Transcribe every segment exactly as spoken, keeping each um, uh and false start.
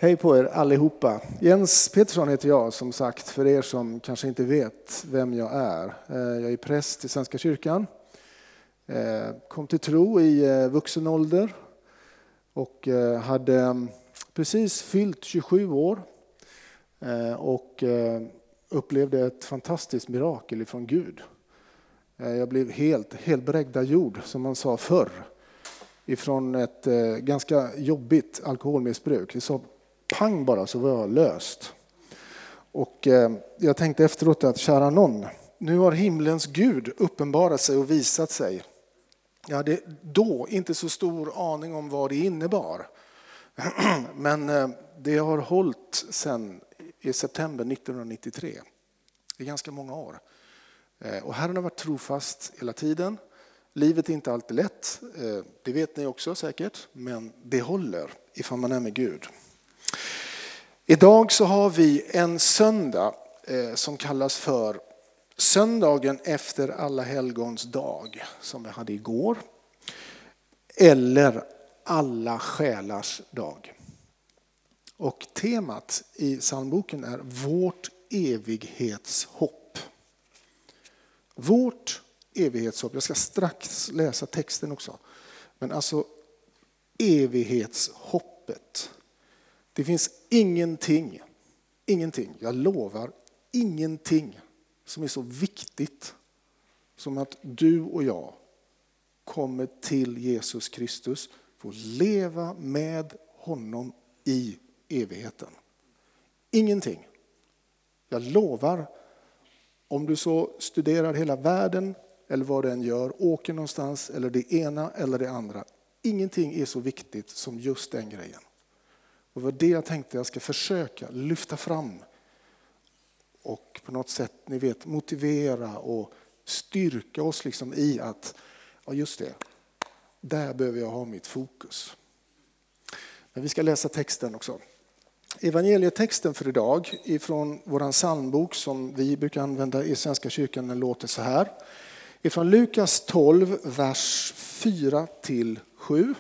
Hej på er allihopa. Jens Petersson heter jag, som sagt, för er som kanske inte vet vem jag är. Jag är präst i Svenska kyrkan. Kom till tro i vuxen ålder och hade precis fyllt tjugosju år och upplevde ett fantastiskt mirakel ifrån Gud. Jag blev helt, helt brägda jord, som man sa förr, ifrån ett ganska jobbigt alkoholmissbruk. Det sa pang bara, så var jag löst. Och jag tänkte efteråt att kära någon, nu har himlens Gud uppenbarat sig och visat sig. Jag hade då inte så stor aning om vad det innebar. Men det har hållit sedan i september nittonhundranittiotre. Det är ganska många år. Och Herren har varit trofast hela tiden. Livet är inte alltid lätt, det vet ni också säkert, men det håller ifall man är med Gud. Idag så har vi en söndag som kallas för söndagen efter alla helgons dag, som vi hade igår. Eller alla själars dag. Och temat i psalmboken är vårt evighetshopp. Vårt evighetshopp. Jag ska strax läsa texten också. Men alltså evighetshoppet. Det finns ingenting, ingenting, jag lovar, ingenting som är så viktigt som att du och jag kommer till Jesus Kristus för att leva med honom i evigheten. Ingenting. Jag lovar, om du så studerar hela världen eller vad den gör, åker någonstans eller det ena eller det andra. Ingenting är så viktigt som just den grejen. Och det var det jag tänkte jag ska försöka lyfta fram och på något sätt, ni vet, motivera och styrka oss liksom i att, ja just det, där behöver jag ha mitt fokus. Men vi ska läsa texten också. Evangelietexten för idag ifrån våran psalmbok som vi brukar använda i Svenska kyrkan, den låter så här. Ifrån Lukas tolv, vers fyra till sju.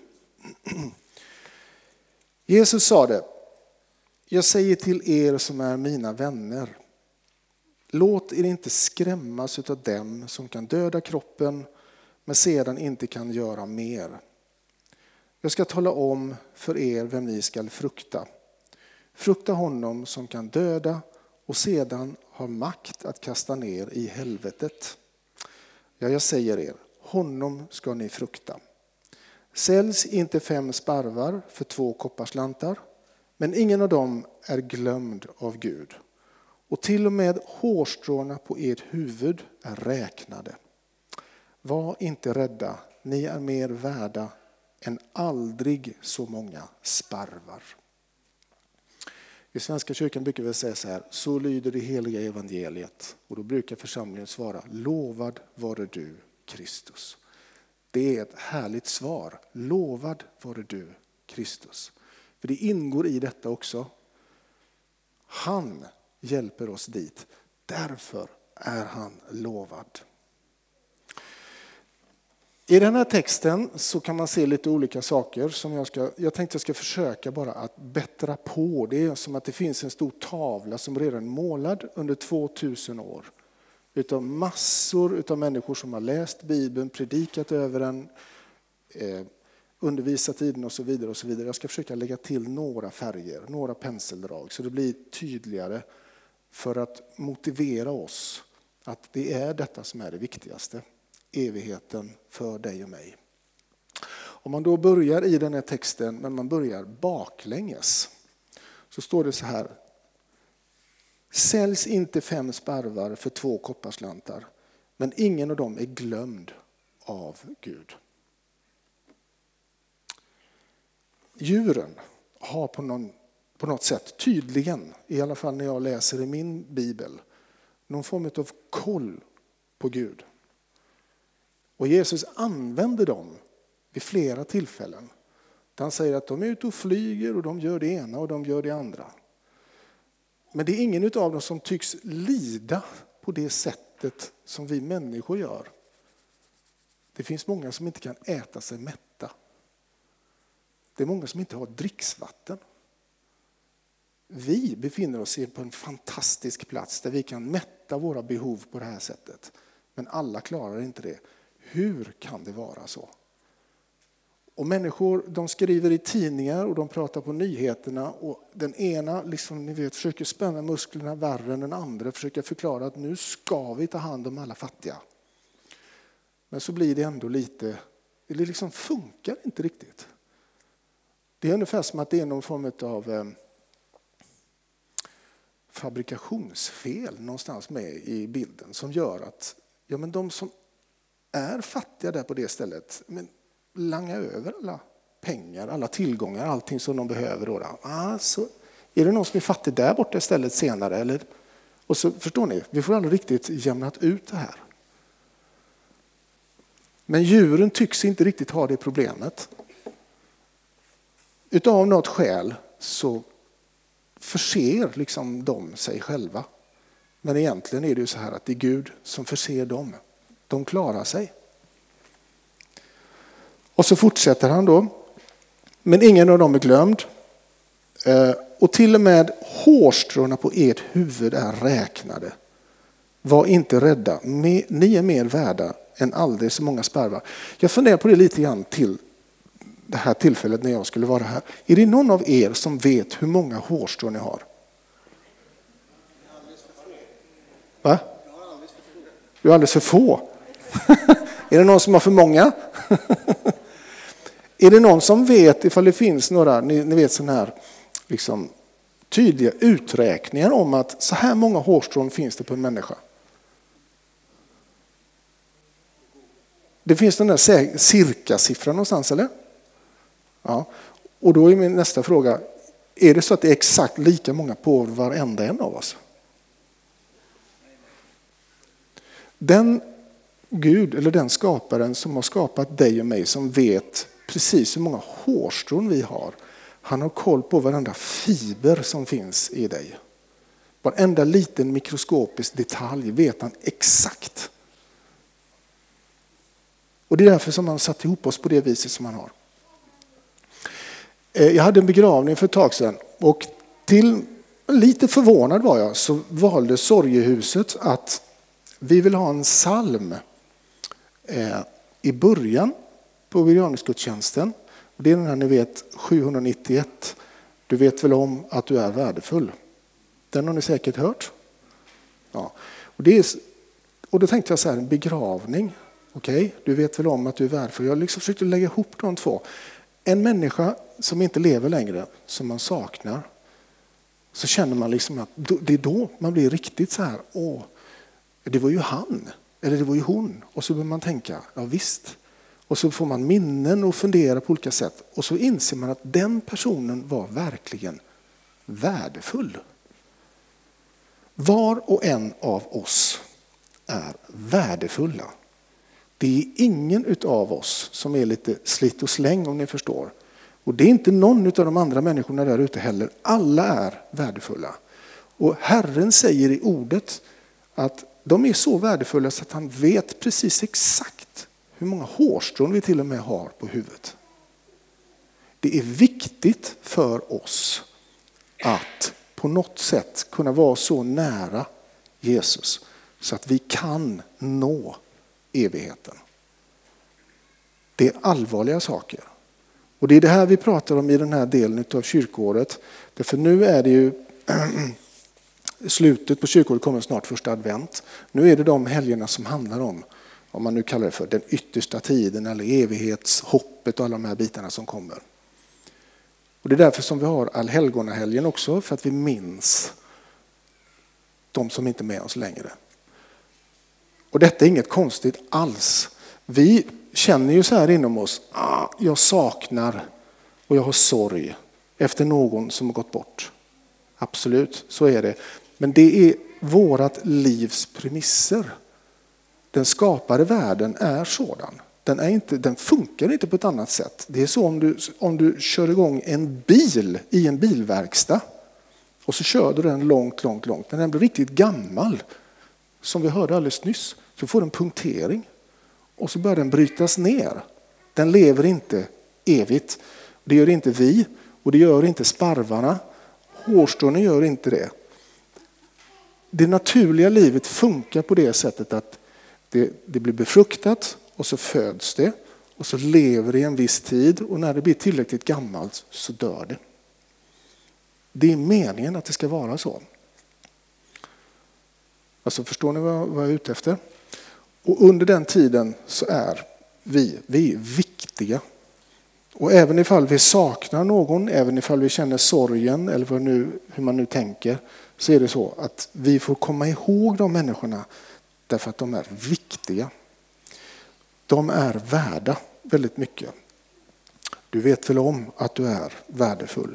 Jesus sa det, jag säger till er som är mina vänner, låt er inte skrämmas av dem som kan döda kroppen men sedan inte kan göra mer. Jag ska tala om för er vem ni ska frukta. Frukta honom som kan döda och sedan har makt att kasta ner i helvetet. Ja, jag säger er, honom ska ni frukta. Säljs inte fem sparvar för två kopparslantar, men ingen av dem är glömd av Gud. Och till och med hårstråna på ert huvud är räknade. Var inte rädda, ni är mer värda än aldrig så många sparvar. I Svenska kyrkan brukar vi säga så här, så lyder det heliga evangeliet. Och då brukar församlingen svara, lovad vare du Kristus. Det är ett härligt svar. Lovad vare du Kristus. För det ingår i detta också. Han hjälper oss dit. Därför är han lovad. I den här texten så kan man se lite olika saker som jag ska, jag tänkte jag ska försöka bara att bättra på. Det är som att det finns en stor tavla som redan är målad under tvåtusen år. Utav massor utav människor som har läst Bibeln, predikat över den, eh, undervisat i den och så vidare och så vidare. Jag ska försöka lägga till några färger, några penseldrag så det blir tydligare för att motivera oss att det är detta som är det viktigaste. Evigheten för dig och mig. Om man då börjar i den här texten, men man börjar baklänges, så står det så här. Säljs inte fem sparvar för två kopparslantar, men ingen av dem är glömd av Gud. Djuren har på, någon, på något sätt tydligen, i alla fall när jag läser i min bibel, någon form av koll på Gud. Och Jesus använder dem vid flera tillfällen. Han säger att de är ute och flyger och de gör det ena och de gör det andra. Men det är ingen av dem som tycks lida på det sättet som vi människor gör. Det finns många som inte kan äta sig mätta. Det är många som inte har dricksvatten. vi befinner oss på en fantastisk plats där vi kan mätta våra behov på det här sättet. Men alla klarar inte det. Hur kan det vara så? Och människor, de skriver i tidningar och de pratar på nyheterna och den ena liksom, ni vet, försöker spänna musklerna värre än den andra, försöker förklara att nu ska vi ta hand om alla fattiga. Men så blir det ändå lite, det liksom funkar inte riktigt. Det är ungefär som att det är någon form av eh, fabrikationsfel någonstans med i bilden som gör att ja, men de som är fattiga där på det stället, men langa över alla pengar, alla tillgångar, allting som de behöver. Då. Ah, så är det någon som är fattig där borta istället senare? Eller? Och så förstår ni, vi får aldrig riktigt jämnat ut det här. Men djuren tycks inte riktigt ha det problemet. Utav något skäl så förser liksom de sig själva. Men egentligen är det ju så här att det är Gud som förser dem. De klarar sig. Och så fortsätter han då. Men ingen av dem är glömd. Och till och med hårstråna på ert huvud är räknade. Var inte rädda. Ni är mer värda än aldrig så många sparvar. Jag funderar på det lite grann till det här tillfället när jag skulle vara här. Är det någon av er som vet hur många hårstrån ni har? Va? Du är alldeles för få. Är det någon som har för många? Är det någon som vet ifall det finns några, ni, ni vet sådana här liksom, tydliga uträkningar om att så här många hårstrån finns det på en människa? Det finns den där cirka-siffran någonstans, eller? Ja. Och då är min nästa fråga, är det så att det är exakt lika många på varenda en av oss? Den Gud, eller den skaparen som har skapat dig och mig, som vet precis hur många hårstrån vi har. Han har koll på varenda fiber som finns i dig. Varenda liten mikroskopisk detalj vet han exakt. Och det är därför som han satt ihop oss på det viset som han har. Jag hade en begravning för ett tag sedan och till lite förvånad var jag, så valde sorgehuset att vi vill ha en psalm eh, i början på begravningsgudstjänsten. Det är den här, ni vet, sjuhundranittioett. Du vet väl om att du är värdefull. Den har ni säkert hört. Ja. Och, det är, och då tänkte jag så här, en begravning. Okej, okay, du vet väl om att du är värdefull. Jag liksom försökte lägga ihop de två. En människa som inte lever längre, som man saknar, så känner man liksom att det är då man blir riktigt så här, åh, det var ju han, eller det var ju hon. Och så börjar man tänka, ja visst. Och så får man minnen och fundera på olika sätt. Och så inser man att den personen var verkligen värdefull. Var och en av oss är värdefulla. Det är ingen av oss som är lite slit och släng, om ni förstår. Och det är inte någon av de andra människorna där ute heller. Alla är värdefulla. Och Herren säger i ordet att de är så värdefulla så att han vet precis exakt hur många hårstrån vi till och med har på huvudet. Det är viktigt för oss att på något sätt kunna vara så nära Jesus så att vi kan nå evigheten. Det är allvarliga saker. Och det är det här vi pratar om i den här delen av kyrkåret. Därför nu är det ju slutet på kyrkåret, kommer snart första advent. Nu är det de helgerna som handlar om, om man nu kallar det för den yttersta tiden eller evighetshoppet och alla de här bitarna som kommer. Och det är därför som vi har allhelgonahelgen också, för att vi minns de som inte är med oss längre. Och detta är inget konstigt alls. Vi känner ju så här inom oss, ah, jag saknar och jag har sorg efter någon som har gått bort. Absolut, så är det. Men det är vårat livs premisser. Den skapade världen är sådan. Den, är inte, den funkar inte på ett annat sätt. Det är så om du, om du kör igång en bil i en bilverkstad och så kör du den långt, långt, långt. När den blir riktigt gammal, som vi hörde alldeles nyss, så får den punktering och så börjar den brytas ner. Den lever inte evigt. Det gör inte vi och det gör inte sparvarna. Hårstrån gör inte det. Det naturliga livet funkar på det sättet att det, det blir befruktat och så föds det och så lever det i en viss tid och när det blir tillräckligt gammalt så dör det. Det är meningen att det ska vara så. Alltså förstår ni vad, vad jag är ute efter? Och under den tiden så är vi, vi är viktiga. Och även ifall vi saknar någon, även ifall vi känner sorgen eller vad nu, hur man nu tänker, så är det så att vi får komma ihåg de människorna därför att de är viktiga. De är värda väldigt mycket. Du vet väl om att du är värdefull.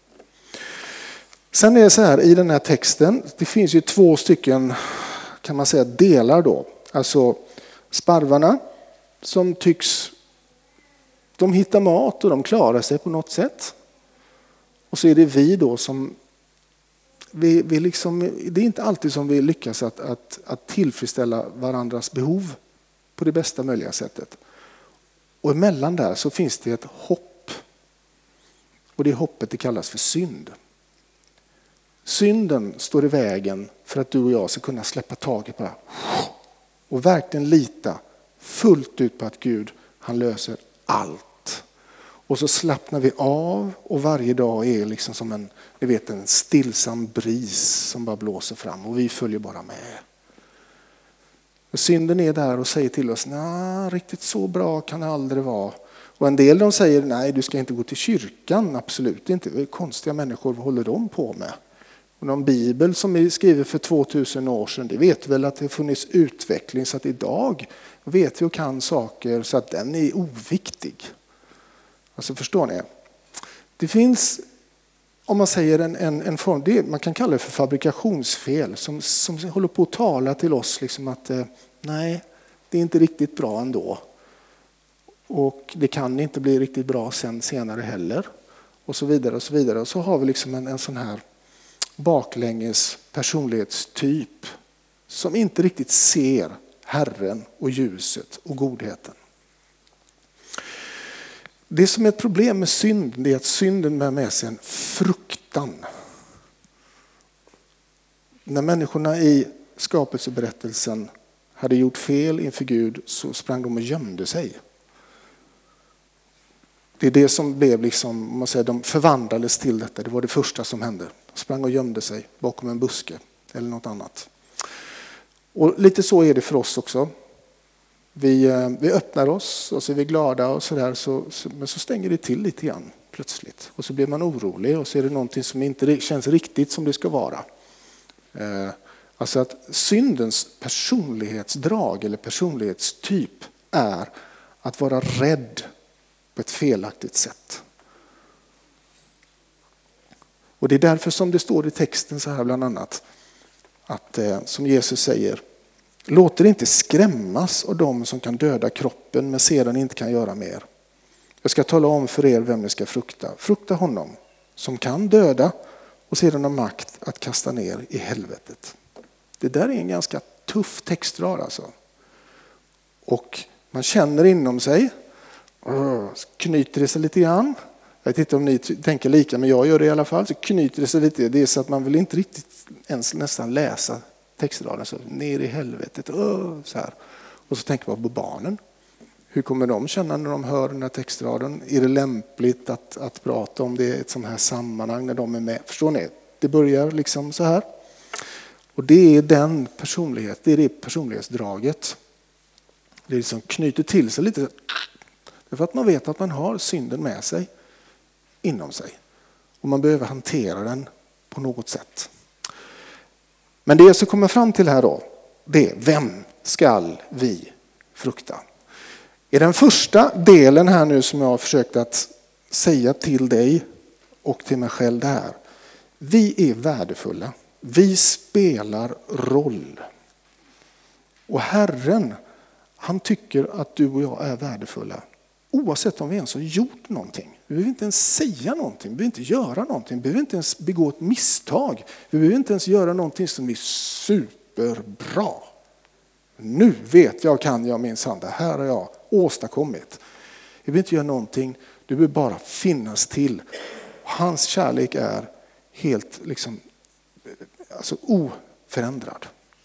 Sen är det så här i den här texten, det finns ju två stycken kan man säga delar då. Alltså sparvarna som tycks, de hittar mat och de klarar sig på något sätt. Och så är det vi då som, vi, vi liksom, det är inte alltid som vi lyckas att, att, att tillfredsställa varandras behov på det bästa möjliga sättet. Och emellan där så finns det ett hopp. Och det hoppet det kallas för synd. Synden står i vägen för att du och jag ska kunna släppa taget på det och verkligen lita fullt ut på att Gud, han löser allt. Och så slappnar vi av och varje dag är liksom som en, ni vet, en stillsam bris som bara blåser fram och vi följer bara med. Och synden är där och säger till oss, nej, riktigt så bra kan det aldrig vara. Och en del de säger, nej du ska inte gå till kyrkan, absolut inte. Konstiga människor, vad håller de på med? Och någon bibel som är skriven för tvåtusen år sedan, det vet väl att det har funnits utveckling så att idag vet vi och kan saker så att den är oviktig. Alltså förstår ni? Det finns, om man säger en, en, en form, det, man kan kalla det för fabrikationsfel som, som håller på att tala till oss liksom att eh, nej, det är inte riktigt bra ändå. Och det kan inte bli riktigt bra sen senare heller. Och så vidare och så vidare. Och så har vi liksom en, en sån här baklänges personlighetstyp som inte riktigt ser Herren och ljuset och godheten. Det som är ett problem med synd är att synden bär med sig en fruktan. När människorna i skapelseberättelsen hade gjort fel inför Gud så sprang de och gömde sig. Det är det som blev liksom, man säger, de förvandlades till detta. Det var det första som hände. De sprang och gömde sig bakom en buske eller något annat. Och lite så är det för oss också. Vi, vi öppnar oss och så är vi glada och sådär, så, så, men så stänger det till lite grann plötsligt. Och så blir man orolig och så är det någonting som inte känns riktigt som det ska vara. Eh, alltså att syndens personlighetsdrag eller personlighetstyp är att vara rädd på ett felaktigt sätt. Och det är därför som det står i texten så här bland annat att eh, som Jesus säger, låt er inte skrämmas av dem som kan döda kroppen men sedan inte kan göra mer. Jag ska tala om för er vem ni ska frukta. Frukta honom som kan döda och sedan har makt att kasta ner i helvetet. Det där är en ganska tuff textrad alltså. Och man känner inom sig, knyter det sig lite grann. Jag vet inte om ni tänker lika, men jag gör det i alla fall. Så knyter det sig lite. Det är så att man vill inte riktigt ens nästan läsa textraden. Så ner i helvetet. Öh, så här. Och så tänker man på barnen. Hur kommer de känna när de hör den här textraden? Är det lämpligt att, att prata om det i ett sånt här sammanhang när de är med? Förstår ni? Det börjar liksom så här. Och det är den personlighet, det är det personlighetsdraget. Det är liksom knyter till sig lite. Därför att man vet att man har synden med sig inom sig. Och man behöver hantera den på något sätt. Men det jag ska komma fram till här då, det är vem ska vi frukta? I den första delen här nu som jag har försökt att säga till dig och till mig själv det här. Vi är värdefulla. Vi spelar roll. Och Herren, han tycker att du och jag är värdefulla. Oavsett om vi ens har gjort någonting. Vi behöver inte ens säga någonting. Vi behöver inte göra någonting. Vi behöver inte ens begå ett misstag. Vi behöver inte ens göra någonting som är superbra. Nu vet jag, kan jag minsann, det här har jag åstadkommit. Vi behöver inte göra någonting. Du behöver bara finnas till. Hans kärlek är helt liksom, alltså oförändrad.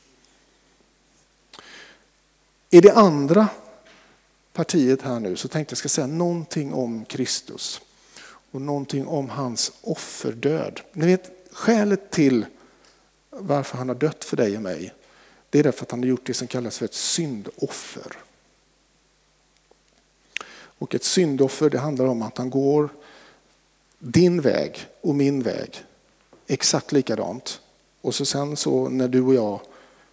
I det andra partiet här nu så tänkte jag ska säga någonting om Kristus och någonting om hans offerdöd. Ni vet, skälet till varför han har dött för dig och mig, det är därför att han har gjort det som kallas för ett syndoffer. Och ett syndoffer, det handlar om att han går din väg och min väg exakt likadant. Och så sen så när du och jag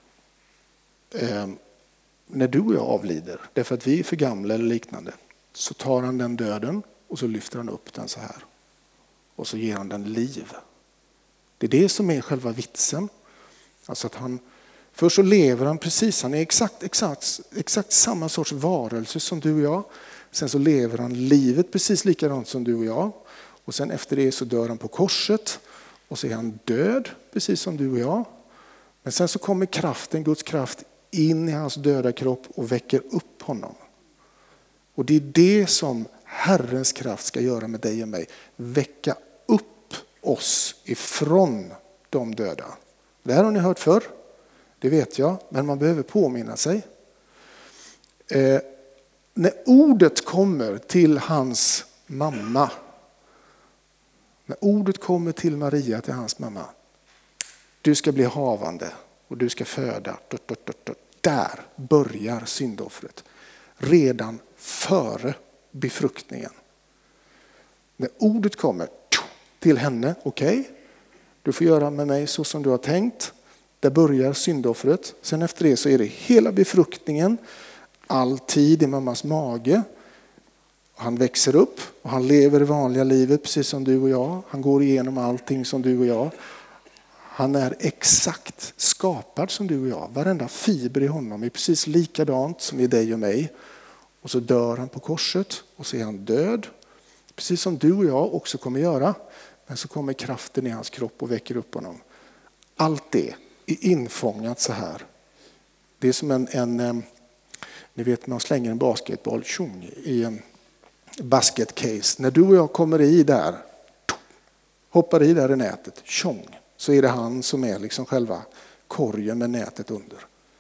eh, när du och jag avlider, därför att vi är för gamla eller liknande, så tar han den döden och så lyfter han upp den så här. Och så ger han den liv. Det är det som är själva vitsen. Alltså att han, först så lever han precis, han är exakt, exakt, exakt samma sorts varelse som du och jag. Sen så lever han livet precis likadant som du och jag. Och sen efter det så dör han på korset. Och så är han död precis som du och jag. Men sen så kommer kraften, Guds kraft, in i hans döda kropp och väcker upp honom. Och det är det som Herrens kraft ska göra med dig och mig. Väcka upp oss ifrån de döda. Det här har ni hört förr. Det vet jag. Men man behöver påminna sig. Eh, när ordet kommer till hans mamma. När ordet kommer till Maria, till hans mamma. Du ska bli havande och du ska föda. Där börjar syndoffret. Redan före befruktningen. När ordet kommer till henne, okej, okay, du får göra med mig så som du har tänkt. Där börjar syndoffret. Sen efter det så är det hela befruktningen, all tid i mammas mage. Han växer upp och han lever det vanliga livet precis som du och jag. Han går igenom allting som du och jag. Han är exakt skapad som du och jag. Varenda fiber i honom är precis likadant som i dig och mig. Och så dör han på korset och så är han död. Precis som du och jag också kommer göra. Men så kommer kraften i hans kropp och väcker upp honom. Allt det är infångat så här. Det är som en, en ni vet man slänger en basketboll tjong, i en basket case. När du och jag kommer i där, hoppar i där i nätet, tjong, så är det han som är liksom själva korgen med nätet under.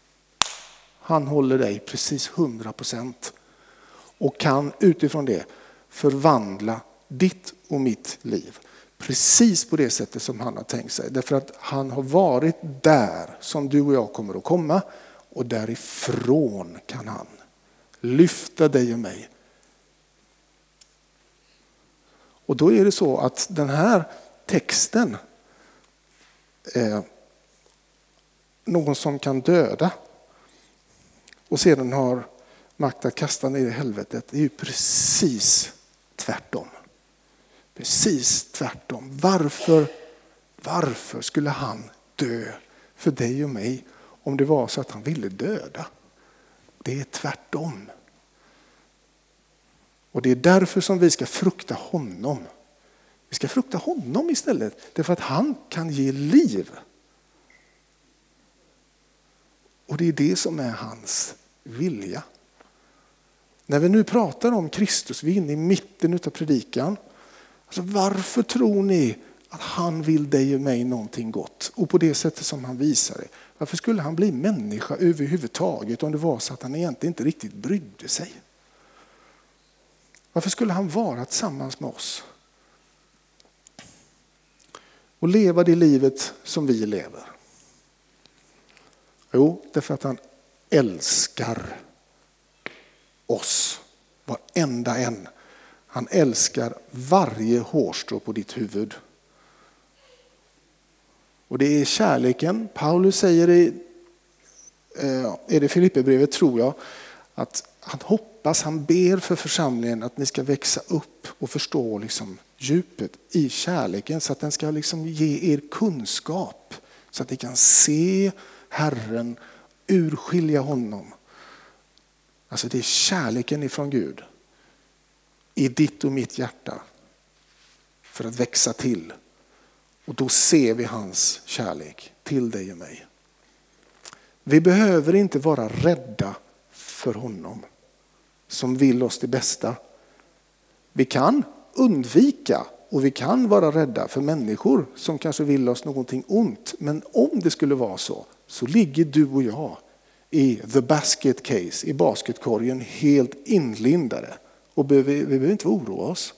Han håller dig precis hundra procent och kan utifrån det förvandla ditt och mitt liv. Precis på det sättet som han har tänkt sig. Därför att han har varit där som du och jag kommer att komma. Och därifrån kan han lyfta dig och mig. Och då är det så att den här texten, eh, någon som kan döda och sedan har makt att kasta ner i helvetet, det är ju precis tvärtom. Precis tvärtom. Varför, varför skulle han dö för dig och mig om det var så att han ville döda? Det är tvärtom. Och det är därför som vi ska frukta honom. Vi ska frukta honom istället. Därför att han kan ge liv. Och det är det som är hans vilja. När vi nu pratar om Kristus, vi är inne i mitten av predikan. Alltså varför tror ni att han vill dig och mig någonting gott? Och på det sättet som han visar det. Varför skulle han bli människa överhuvudtaget om det var så att han egentligen inte riktigt brydde sig? Varför skulle han vara tillsammans med oss? Och leva det livet som vi lever? Jo, därför att han älskar oss. Varenda en. Han älskar varje hårstrå på ditt huvud. Och det är kärleken. Paulus säger i är det Filipperbrevet, tror jag, att han hoppas, han ber för församlingen att ni ska växa upp och förstå liksom djupet i kärleken, så att den ska liksom ge er kunskap, så att ni kan se Herren, urskilja honom. Alltså det är kärleken ifrån Gud i ditt och mitt hjärta för att växa till. Och då ser vi hans kärlek till dig och mig. Vi behöver inte vara rädda för honom som vill oss det bästa. Vi kan undvika Och vi kan vara rädda för människor som kanske vill oss någonting ont. Men om det skulle vara så, så ligger du och jag i the basket case, i basketkorgen, helt inlindade. Och vi, vi behöver inte oroa oss.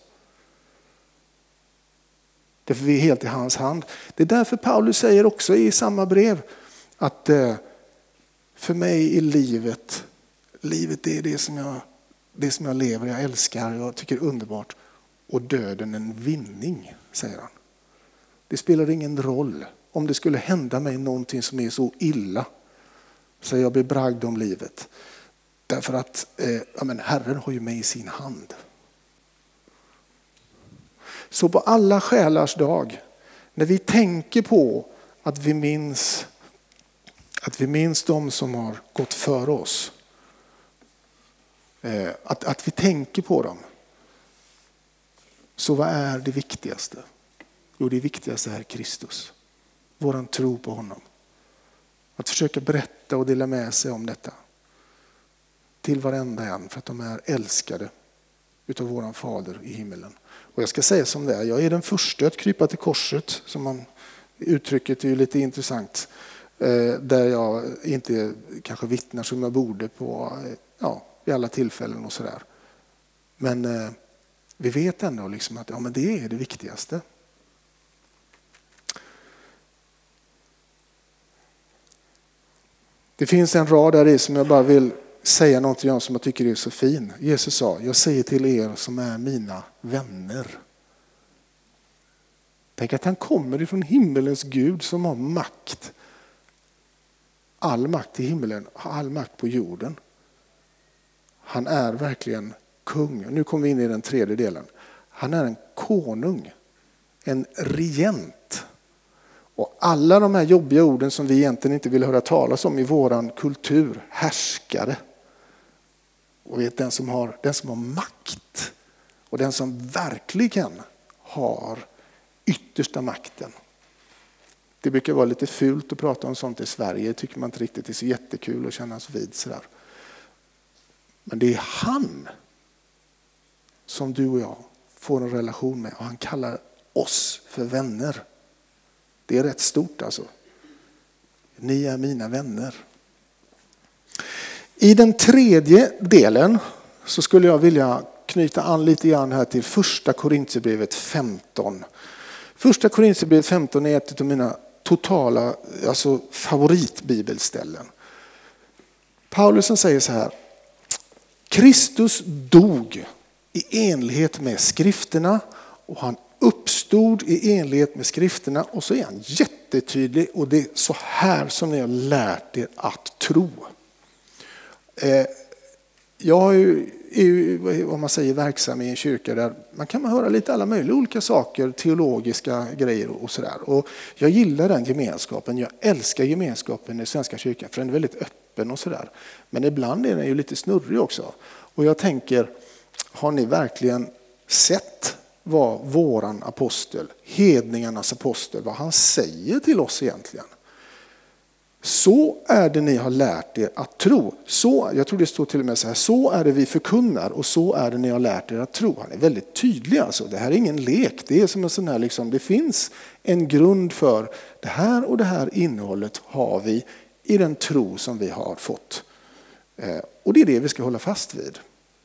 Därför vi är helt i hans hand. Det är därför Paulus säger också i samma brev att eh, för mig i livet, livet är det som jag, det som jag lever, jag älskar, jag tycker är underbart. Och döden en vinning, säger han. Det spelar ingen roll om det skulle hända mig någonting som är så illa. Så jag blir bragd om livet. Därför att eh, ja, men Herren har ju mig i sin hand. Så på alla själars dag, när vi tänker på att vi minns att vi minns de som har gått före oss. Eh, att, att vi tänker på dem. Så vad är det viktigaste? Jo, det viktigaste är Kristus. Våran tro på honom. Att försöka berätta och dela med sig om detta. Till varenda en, för att de är älskade utav våran fader i himmelen. Och jag ska säga som det är, jag är den första att krypa till korset. Som man, uttrycket är ju lite intressant. Eh, där jag inte kanske vittnar som jag borde på ja, vid alla tillfällen och sådär. Men eh, vi vet ändå liksom att ja, men det är det viktigaste. Det finns en rad där i som jag bara vill säga någonting om som jag tycker är så fin. Jesus sa, jag säger till er som är mina vänner. Tänk att han kommer ifrån himmelens Gud som har makt. All makt i himmelen, all makt på jorden. Han är verkligen kung. Nu kommer vi in i den tredje delen. Han är en konung. En regent. Och alla de här jobbiga orden som vi egentligen inte vill höra talas om i våran kultur. Härskare. Och vet, den som har, den som har makt. Och den som verkligen har yttersta makten. Det brukar vara lite fult att prata om sånt i Sverige. Tycker man inte riktigt det är så jättekul att kännas vid sådär. Men det är han som du och jag får en relation med. Och han kallar oss för vänner. Det är rätt stort alltså. Ni är mina vänner. I den tredje delen så skulle jag vilja knyta an lite grann här till första Korinthierbrevet femton. Första Korinthierbrevet femton är ett av mina totala alltså favoritbibelställen. Paulus säger så här. Kristus dog i enlighet med skrifterna och han uppstod i enlighet med skrifterna. Och så är han jättetydlig och det är så här som ni har lärt er att tro. Eh, jag är ju, är ju om man säger verksam i en kyrka där man kan höra lite alla möjliga olika saker, teologiska grejer och sådär. Och jag gillar den gemenskapen, jag älskar gemenskapen i Svenska kyrkan för den är väldigt öppen och sådär. Men ibland är den ju lite snurrig också. Och jag tänker, har ni verkligen sett vad våran apostel, hedningarnas apostel, vad han säger till oss egentligen? Så är det ni har lärt er att tro. Så, jag tror det står till och med så här, så är det vi förkunnar och så är det ni har lärt er att tro. Han är väldigt tydlig alltså. Det här är ingen lek. Det är som en sån här liksom, det finns en grund för det här och det här innehållet har vi i den tro som vi har fått. Eh, och det är det vi ska hålla fast vid.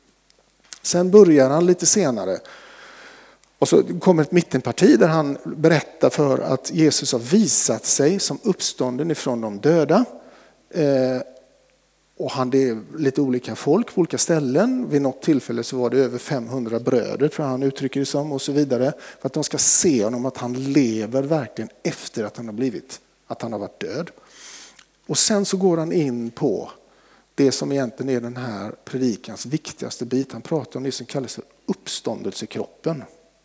Sen börjar han lite senare. Och så kommer ett mittenparti där han berättar för att Jesus har visat sig som uppstånden ifrån de döda. Eh, och han, det är lite olika folk på olika ställen. Vid något tillfälle så var det över femhundra bröder tror jag han uttrycker det som och så vidare. För att de ska se honom att han lever verkligen efter att han har blivit, att han har varit död. Och sen så går han in på det som egentligen är den här predikans viktigaste bit. Han pratar om det som kallas för uppståndelsekroppen.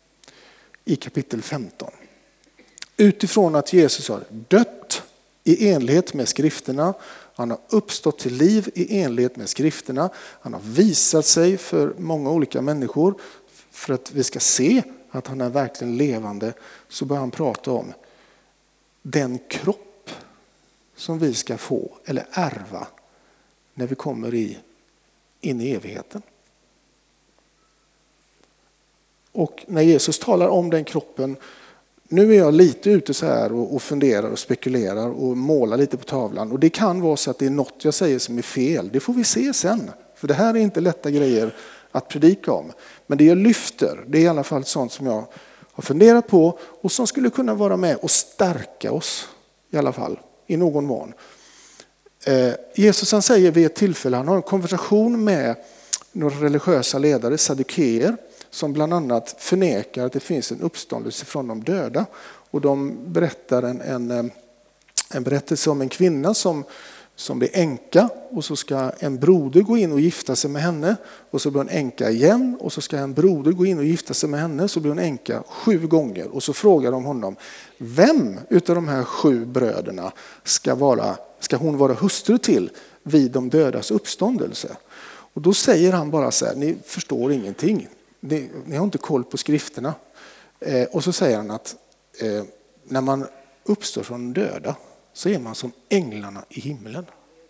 I kapitel femton. Utifrån att Jesus har dött i enlighet med skrifterna. Han har uppstått till liv i enlighet med skrifterna. Han har visat sig för många olika människor. För att vi ska se att han är verkligen levande. Så börjar han prata om den kropp som vi ska få eller ärva. När vi kommer i, in i evigheten. Och när Jesus talar om den kroppen, nu är jag lite ute så här och, och funderar och spekulerar och målar lite på tavlan. Och det kan vara så att det är något jag säger som är fel. Det får vi se sen. För det här är inte lätta grejer att predika om. Men det jag lyfter, det är i alla fall sånt som jag har funderat på och som skulle kunna vara med och stärka oss i alla fall, i någon mån. Eh, Jesus han säger vid ett tillfälle, han har en konversation med några religiösa ledare, saddukeer, som bland annat förnekar att det finns en uppståndelse från de döda. Och de berättar en, en, en berättelse om en kvinna som, som blir änka och så ska en broder gå in och gifta sig med henne och så blir hon änka igen och så ska en broder gå in och gifta sig med henne så blir hon änka sju gånger och så frågar de honom, vem utav de här sju bröderna ska, vara, ska hon vara hustru till vid de dödas uppståndelse? Och då säger han bara så här, ni förstår ingenting. Ni, ni har inte koll på skrifterna. Eh, och så säger han att eh, när man uppstår från döda så är man som änglarna i himlen.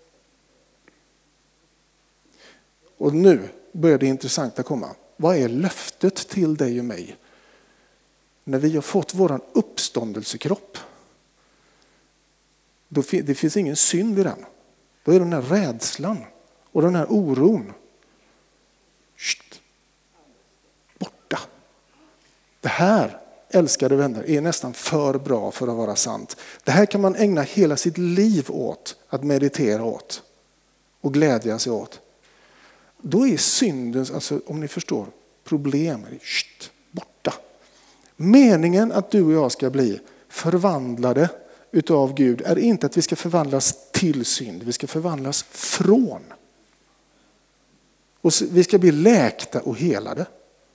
Och nu börjar det intressanta komma. Vad är löftet till dig och mig? När vi har fått våran uppståndelsekropp. Då, det finns ingen synd i den. Då är den här rädslan och den här oron. Shht. Borta. Det här, älskade vänner, är nästan för bra för att vara sant. Det här kan man ägna hela sitt liv åt att meditera åt och glädja sig åt. Då är syndens, alltså om ni förstår, problem shht, borta. Meningen att du och jag ska bli förvandlade utav Gud är inte att vi ska förvandlas till synd. Vi ska förvandlas från. Och vi ska bli läkta och helade.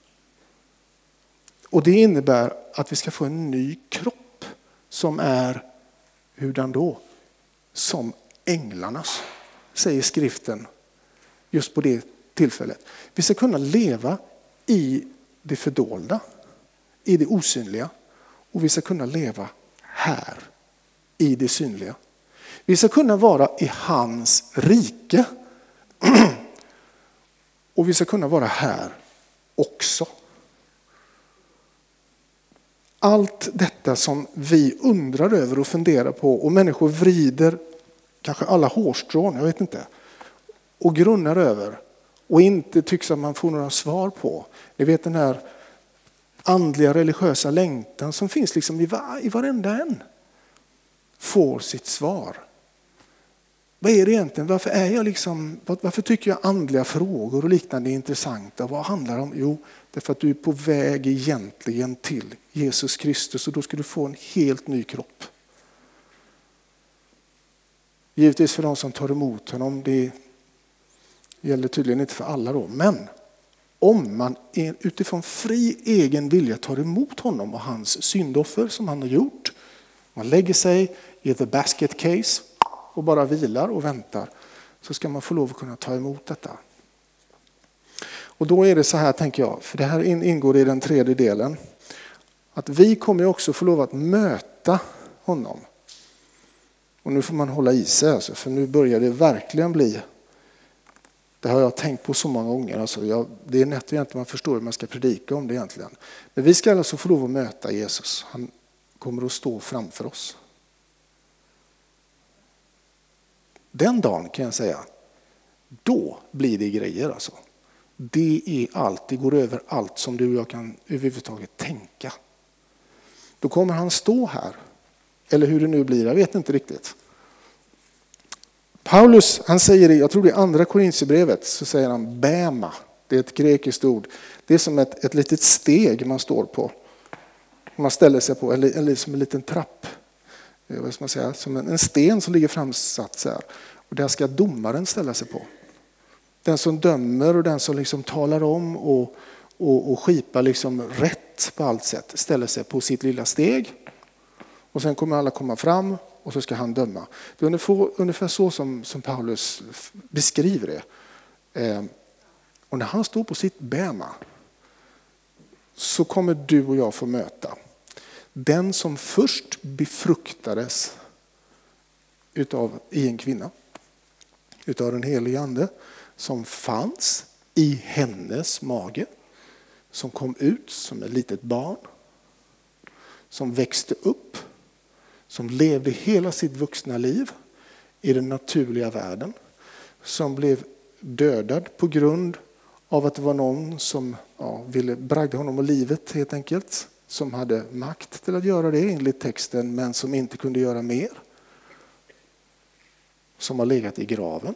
Och det innebär att vi ska få en ny kropp som är, hurdan då? Som änglarnas, säger skriften just på det tillfället. Vi ska kunna leva i det fördolda, i det osynliga. Och vi ska kunna leva här, i det synliga. Vi ska kunna vara i hans rike. Och vi ska kunna vara här också. Allt detta som vi undrar över och funderar på och människor vrider kanske alla hårstrån, jag vet inte, och grunnar över och inte tycks att man får några svar på. Ni vet den här andliga religiösa längtan som finns liksom i, var, i varenda en får sitt svar. Vad är det egentligen? Varför är jag liksom, varför tycker jag andliga frågor och liknande är intressanta? Vad handlar det om? Jo, därför att du är på väg egentligen till Jesus Kristus och då ska du få en helt ny kropp. Givetvis för de som tar emot honom, det gäller tydligen inte för alla då. Men om man utifrån fri egen vilja tar emot honom och hans syndoffer som han har gjort, man lägger sig i the basket case och bara vilar och väntar, så ska man få lov att kunna ta emot detta. Och då är det så här, tänker jag, för det här ingår i den tredje delen, att vi kommer också få lov att möta honom. Och nu får man hålla i sig, alltså, för nu börjar det verkligen bli, det har jag tänkt på så många gånger, alltså jag, det är nätt egentligen man förstår hur man ska predika om det egentligen. Men vi ska alltså få lov att möta Jesus, han kommer att stå framför oss. Den dagen kan jag säga, då blir det grejer alltså. Det är allt, det går över allt som du och jag kan överhuvudtaget tänka. Då kommer han stå här, eller hur det nu blir, jag vet inte riktigt. Paulus, han säger det, jag tror det är andra Korinthierbrevet, så säger han bäma. Det är ett grekiskt ord. Det är som ett, ett litet steg man står på. Man ställer sig på, eller, eller som en liten trapp. Vad ska man säga? Som en, en sten som ligger framsatt så här. Och där ska domaren ställa sig på. Den som dömer och den som liksom talar om och, och, och skipar liksom rätt på allt sätt ställer sig på sitt lilla steg. Och sen kommer alla komma fram och så ska han döma. Det är ungefär, ungefär så som, som Paulus beskriver det. Eh, och när han står på sitt bäma så kommer du och jag få möta den som först befruktades utav, i en kvinna, utav den helige ande, som fanns i hennes mage. som kom ut som ett litet barn, som växte upp, som levde hela sitt vuxna liv i den naturliga världen, som blev dödad på grund av att det var någon som ja, ville bragga honom om livet helt enkelt, som hade makt till att göra det enligt texten men som inte kunde göra mer, som har legat i graven,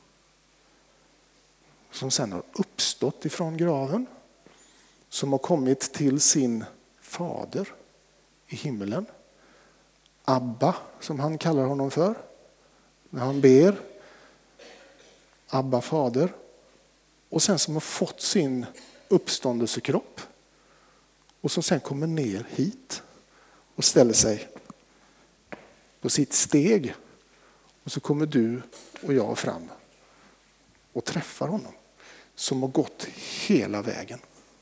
som sen har uppstått ifrån graven, som har kommit till sin fader i himlen, Abba som han kallar honom för när han ber, Abba fader, och sen som har fått sin uppståndelsekropp och som sen kommer ner hit och ställer sig på sitt steg, och så kommer du och jag fram och träffar honom som har gått hela vägen.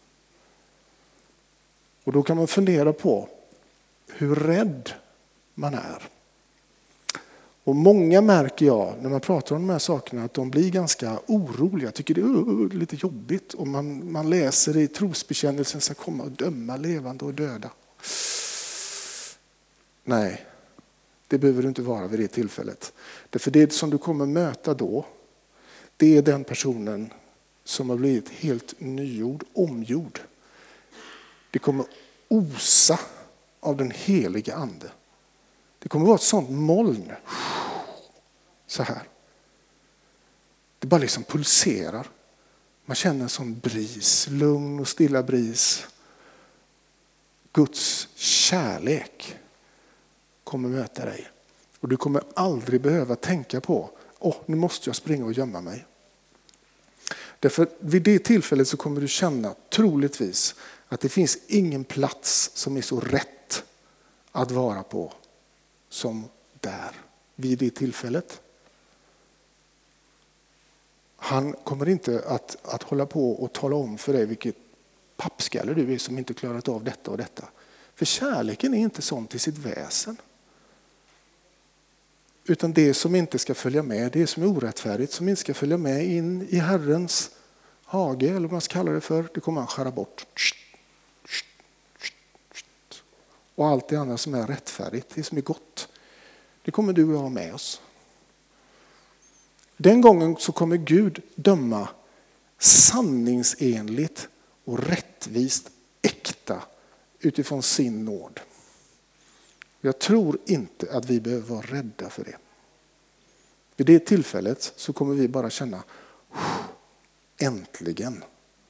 Och då kan man fundera på hur rädd man är. Och många märker jag när man pratar om de här sakerna att de blir ganska oroliga. Jag tycker det är lite jobbigt. Och man, man läser i trosbekännelsen ska komma och döma levande och döda. Nej, det behöver du inte vara vid det tillfället. Därför det som du kommer möta då, det är den personen som har blivit helt nygjord, omgjord. Det kommer osa av den heliga ande. Det kommer vara ett sånt moln. Så här. Det bara liksom pulserar. Man känner en sån bris, lugn och stilla bris. Guds kärlek kommer möta dig. Och du kommer aldrig behöva tänka på, åh, nu måste jag springa och gömma mig. Därför vid det tillfället så kommer du känna troligtvis att det finns ingen plats som är så rätt att vara på som där, vid det tillfället. Han kommer inte att, att hålla på och tala om för dig vilket pappskalle du är som inte klarat av detta och detta. För kärleken är inte sån till sitt väsen. Utan det som inte ska följa med, det som är orättfärdigt, som inte ska följa med in i Herrens hage, eller vad man ska kalla det för, det kommer han skära bort. Och allt det andra som är rättfärdigt, det som är gott, det kommer du och jag ha med oss. Den gången så kommer Gud döma sanningsenligt och rättvist äkta utifrån sin nåd. Jag tror inte att vi behöver vara rädda för det. Vid det tillfället så kommer vi bara känna, äntligen.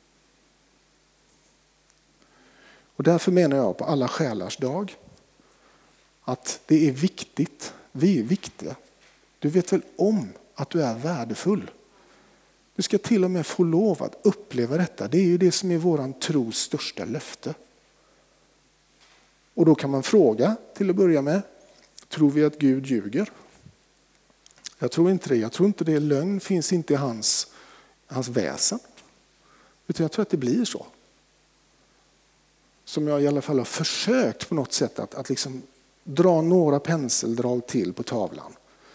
Och därför menar jag på alla själars dag att det är viktigt, vi är viktiga. Du vet väl om att du är värdefull. Du ska till och med få lov att uppleva detta. Det är ju det som är våran tros största löfte. Och då kan man fråga till att börja med, tror vi att Gud ljuger? Jag tror inte det. Jag tror inte det. Lögn finns inte i hans, hans väsen. Utan jag tror att det blir så. Som jag i alla fall har försökt på något sätt att, att liksom dra några penseldrag till på tavlan.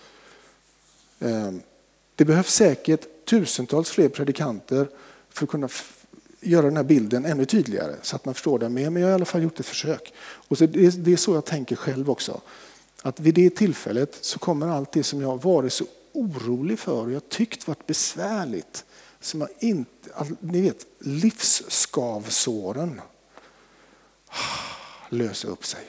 Det behövs säkert tusentals fler predikanter för att kunna göra den här bilden ännu tydligare så att man förstår det mer. Men jag har i alla fall gjort ett försök. Och så det, det är så jag tänker själv också. Att vid det tillfället så kommer allt det som jag har varit så orolig för och jag tyckt varit besvärligt. Som jag inte, ni vet, livsskavsåren löser upp sig.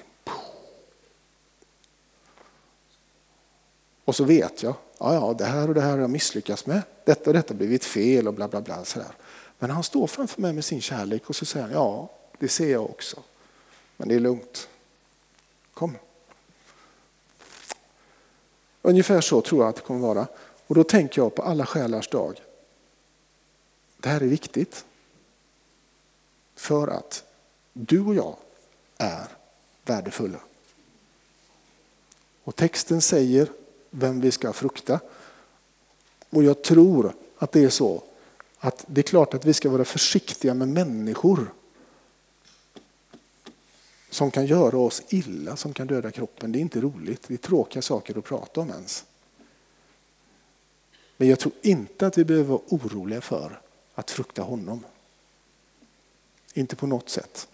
Och så vet jag, ja, ja, det här och det här har jag misslyckats med. Detta och detta blivit fel och bla bla bla. Sådär. Men han står framför mig med sin kärlek och så säger han, ja, det ser jag också. Men det är lugnt. Kom. Ungefär så tror jag att det kommer vara. Och då tänker jag på alla själars dag. Det här är viktigt. För att du och jag är värdefulla. Och texten säger vem vi ska frukta. Och jag tror att det är så att det är klart att vi ska vara försiktiga med människor som kan göra oss illa, som kan döda kroppen. Det är inte roligt. Det är tråkiga saker att prata om ens. Men jag tror inte att vi behöver vara oroliga för att frukta honom. Inte på något sätt.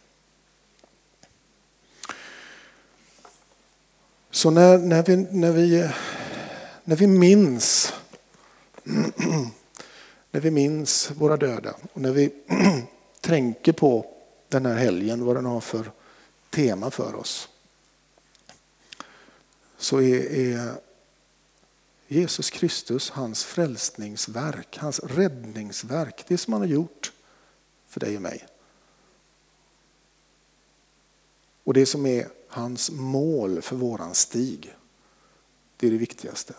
Så när, när, vi, när, vi, när vi minns när vi minns våra döda och när vi tänker på den här helgen, vad den har för tema för oss, så är, är Jesus Kristus hans frälsningsverk, hans räddningsverk, det som han har gjort för dig och mig. Och det som är hans mål för våran stig, det är det viktigaste.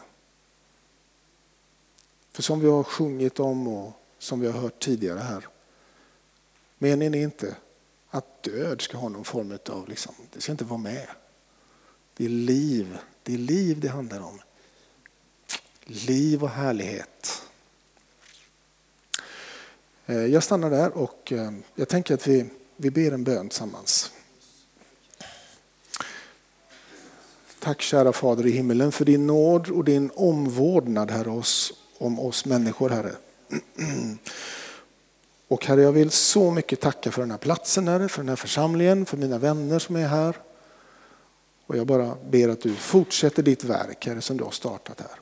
För som vi har sjungit om och som vi har hört tidigare här, meningen är inte att död ska ha någon form av, liksom, det ska inte vara med. Det är liv, det är liv det handlar om. Liv och härlighet. Jag stannar där och jag tänker att vi, vi ber en bön tillsammans. Tack kära Fader i himmelen för din nåd och din omvårdnad här oss, om oss människor, Herre. Och Herre, jag vill så mycket tacka för den här platsen, Herre, för den här församlingen, för mina vänner som är här. Och jag bara ber att du fortsätter ditt verk, Herre, som du har startat här.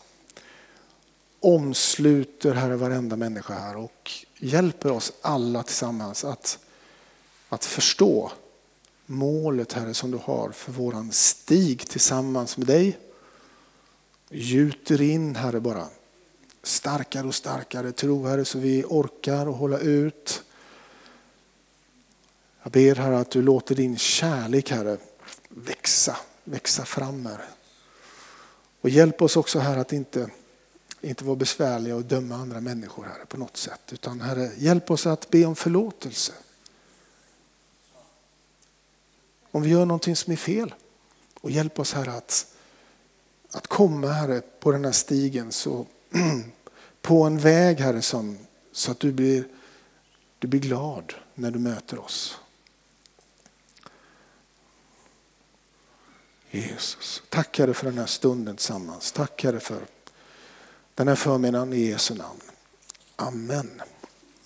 Omsluter, Herre, varenda människa här och hjälper oss alla tillsammans att, att förstå målet, Herre, som du har för våran stig tillsammans med dig. Gjuter in, Herre, bara starkare och starkare tro, Herre, så vi orkar och hålla ut. Jag ber, Herre, att du låter din kärlek, Herre, växa, växa fram, Herre. Och hjälp oss också, Herre, att inte, inte vara besvärliga och döma andra människor, Herre, på något sätt. Utan, Herre, hjälp oss att be om förlåtelse. Om vi gör någonting som är fel. Och hjälp oss, Herre, att, att komma, Herre, på den här stigen så på en väg, Herre, som, så att du blir, du blir glad när du möter oss. Jesus, tack, Herre, för den här stunden tillsammans. Tack, Herre, för den här förmiddagen i Jesu namn. Amen.